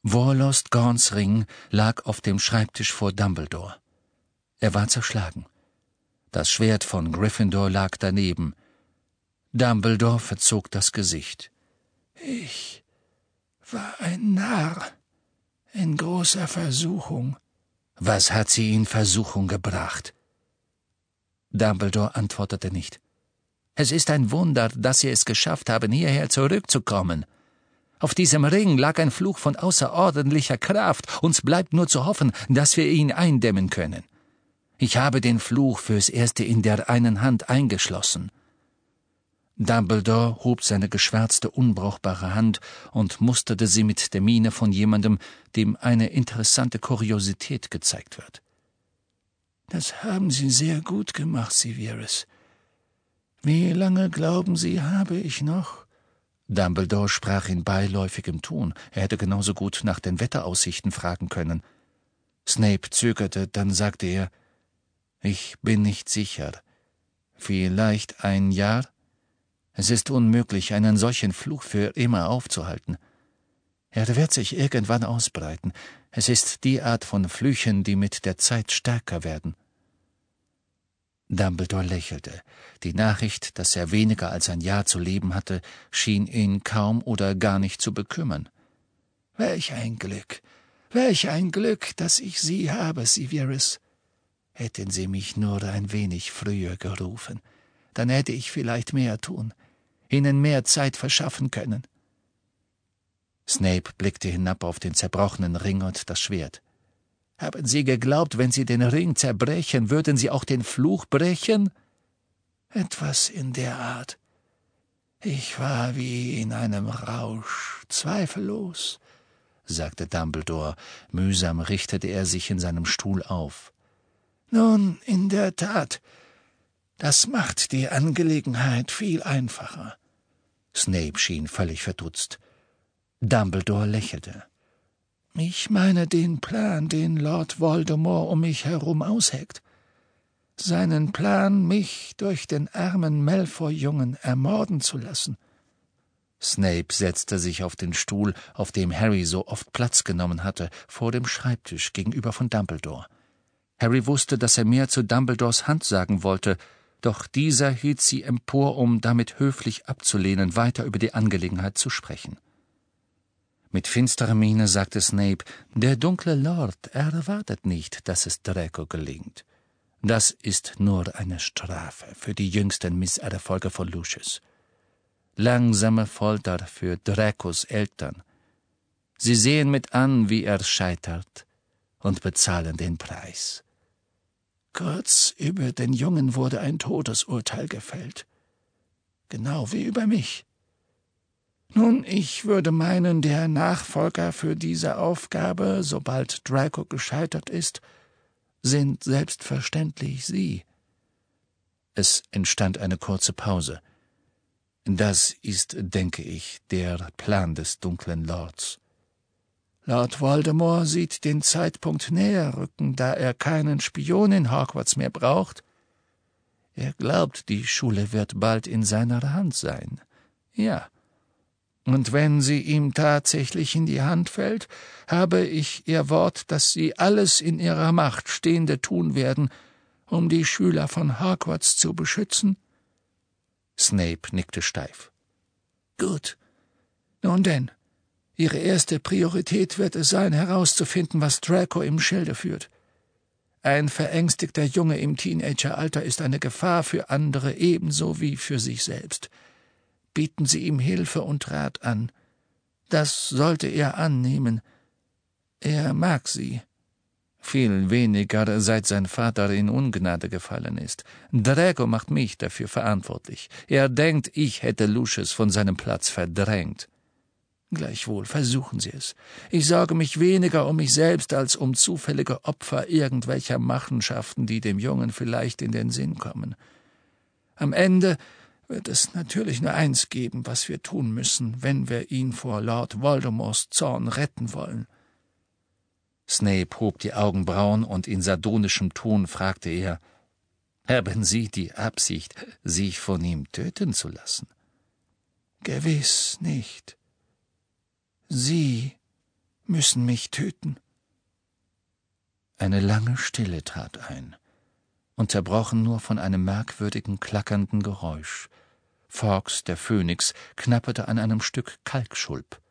Vorlost Gaunt's Ring lag auf dem Schreibtisch vor Dumbledore. Er war zerschlagen. Das Schwert von Gryffindor lag daneben. Dumbledore verzog das Gesicht. »Ich war ein Narr, in großer Versuchung.« »Was hat sie in Versuchung gebracht?« Dumbledore antwortete nicht. »Es ist ein Wunder, dass Sie es geschafft haben, hierher zurückzukommen. Auf diesem Ring lag ein Fluch von außerordentlicher Kraft. Uns bleibt nur zu hoffen, dass wir ihn eindämmen können. Ich habe den Fluch fürs Erste in der einen Hand eingeschlossen.« Dumbledore hob seine geschwärzte, unbrauchbare Hand und musterte sie mit der Miene von jemandem, dem eine interessante Kuriosität gezeigt wird. »Das haben Sie sehr gut gemacht, Severus. Wie lange, glauben Sie, habe ich noch?« Dumbledore sprach in beiläufigem Ton. Er hätte genauso gut nach den Wetteraussichten fragen können. Snape zögerte, dann sagte er, »Ich bin nicht sicher. Vielleicht ein Jahr? Es ist unmöglich, einen solchen Fluch für immer aufzuhalten. Er wird sich irgendwann ausbreiten. Es ist die Art von Flüchen, die mit der Zeit stärker werden.« Dumbledore lächelte. Die Nachricht, dass er weniger als ein Jahr zu leben hatte, schien ihn kaum oder gar nicht zu bekümmern. »Welch ein Glück, dass ich Sie habe, Severus. Hätten Sie mich nur ein wenig früher gerufen, dann hätte ich vielleicht mehr tun, Ihnen mehr Zeit verschaffen können.« Snape blickte hinab auf den zerbrochenen Ring und das Schwert. »Haben Sie geglaubt, wenn Sie den Ring zerbrechen, würden Sie auch den Fluch brechen?« »Etwas in der Art. Ich war wie in einem Rausch, zweifellos«, sagte Dumbledore. Mühsam richtete er sich in seinem Stuhl auf. »Nun, in der Tat, das macht die Angelegenheit viel einfacher.« Snape schien völlig verdutzt. Dumbledore lächelte. »Ich meine den Plan, den Lord Voldemort um mich herum ausheckt. Seinen Plan, mich durch den armen Malfoy-Jungen ermorden zu lassen.« Snape setzte sich auf den Stuhl, auf dem Harry so oft Platz genommen hatte, vor dem Schreibtisch gegenüber von Dumbledore. Harry wusste, dass er mehr zu Dumbledores Hand sagen wollte, doch dieser hielt sie empor, um damit höflich abzulehnen, weiter über die Angelegenheit zu sprechen. Mit finsterer Miene sagte Snape, »Der dunkle Lord erwartet nicht, dass es Draco gelingt. Das ist nur eine Strafe für die jüngsten Misserfolge von Lucius. Langsame Folter für Dracos Eltern. Sie sehen mit an, wie er scheitert, und bezahlen den Preis.« Kurz, über den Jungen wurde ein Todesurteil gefällt. Genau wie über mich. Nun, ich würde meinen, der Nachfolger für diese Aufgabe, sobald Draco gescheitert ist, sind selbstverständlich Sie.« Es entstand eine kurze Pause. »Das ist, denke ich, der Plan des dunklen Lords.« »Lord Voldemort sieht den Zeitpunkt näher rücken, da er keinen Spion in Hogwarts mehr braucht. Er glaubt, die Schule wird bald in seiner Hand sein. Ja. Und wenn sie ihm tatsächlich in die Hand fällt, habe ich Ihr Wort, dass Sie alles in Ihrer Macht Stehende tun werden, um die Schüler von Hogwarts zu beschützen?« Snape nickte steif. »Gut. Nun denn, Ihre erste Priorität wird es sein, herauszufinden, was Draco im Schilde führt. Ein verängstigter Junge im Teenageralter ist eine Gefahr für andere ebenso wie für sich selbst. Bieten Sie ihm Hilfe und Rat an. Das sollte er annehmen. Er mag Sie.« »Viel weniger, seit sein Vater in Ungnade gefallen ist. Draco macht mich dafür verantwortlich. Er denkt, ich hätte Lucius von seinem Platz verdrängt.« »Gleichwohl, versuchen Sie es. Ich sorge mich weniger um mich selbst als um zufällige Opfer irgendwelcher Machenschaften, die dem Jungen vielleicht in den Sinn kommen. Am Ende wird es natürlich nur eins geben, was wir tun müssen, wenn wir ihn vor Lord Voldemorts Zorn retten wollen.« Snape hob die Augenbrauen und in sardonischem Ton fragte er, »Haben Sie die Absicht, sich von ihm töten zu lassen?« »Gewiss nicht. Sie müssen mich töten.« Eine lange Stille trat ein, unterbrochen nur von einem merkwürdigen, klackernden Geräusch. Fawkes, der Phönix, knapperte an einem Stück Kalkschulp.